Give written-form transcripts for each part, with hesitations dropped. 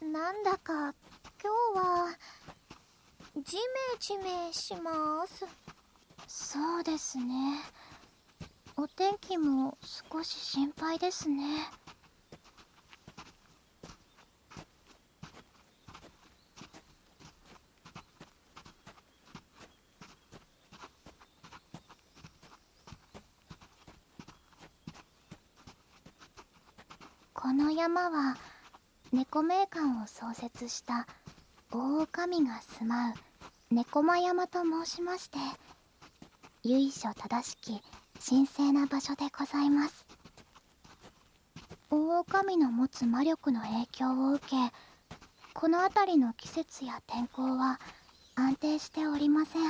なんだか今日はジメジメします。 そうですね。お天気も少し心配ですね。この山は猫名館を創設した大女将が住まう猫間山と申しまして、由緒正しき神聖な場所でございます。大女将の持つ魔力の影響を受け、この辺りの季節や天候は安定しておりません。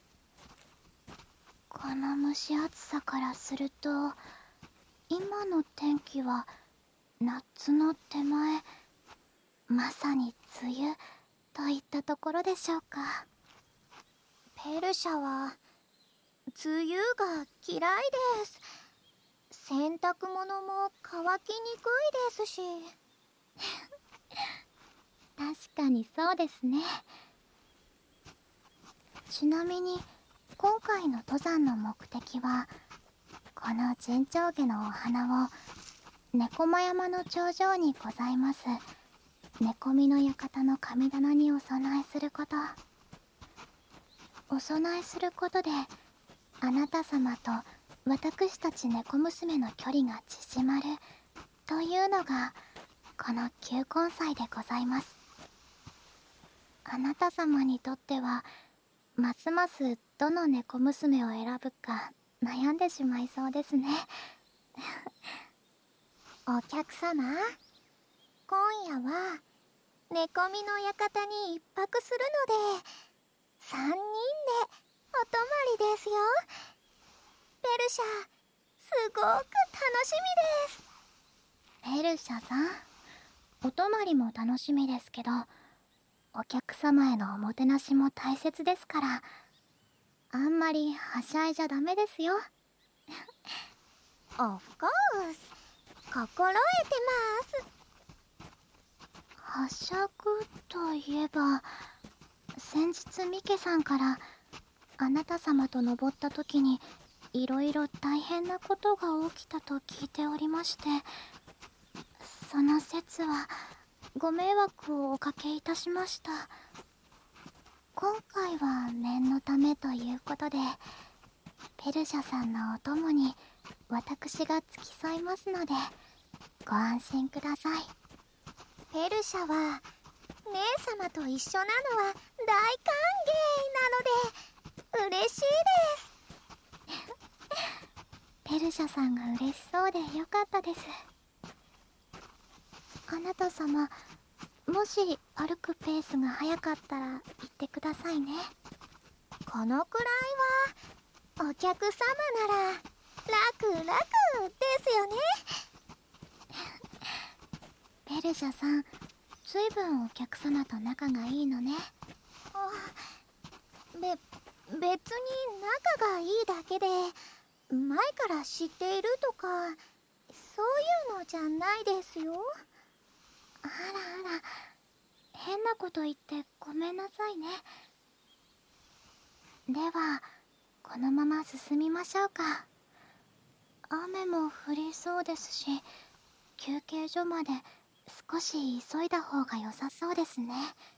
この蒸し暑さからすると、今の天気は夏の手前、まさに梅雨といったところでしょうか。 ペルシャは梅雨が嫌いです。洗濯物も乾きにくいですし。 確かにそうですね。ちなみに今回の登山の目的は、この陣長下のお花を猫間山の頂上にございます猫見の館の神棚にお供えすること。お供えすることで、あなた様と私たち猫娘の距離が縮まるというのがこの求婚祭でございます。あなた様にとってはますますどの猫娘を選ぶか悩んでしまいそうですね。 お客様、今夜は猫見の館に一泊するので3人でお泊まりですよ。ペルシャ、すごく楽しみです。 ペルシャさん、お泊まりも楽しみですけど、お客様へのおもてなしも大切ですから、あんまりはしゃいじゃダメですよ。 オフコース、心得てはしゃぐといえば、先日ミケさんからあなた様と登った時にいろいろ大変なことが起きたと聞いておりまして、その説はご迷惑をおかけいたしました。今回は念のためということで、ペルシャさんのお供に私が付き添いますのでご安心ください。 ます。ペルシャは姉様と一緒なのは大歓迎なので嬉しいです。 ペルシャさんが嬉しそうでよかったです。あなた様、もし歩くペースが速かったら言ってくださいね。 このくらいはお客様なら楽々ですよね。 ペルシャさん、ずいぶんお客様と仲がいいのね。 別に仲がいいだけで前から知っているとかそういうのじゃないですよ。 あらあら、変なこと言ってごめんなさいね。では、このまま進みましょうか。雨も降りそうですし、休憩所まで少し急いだ方が良さそうですね。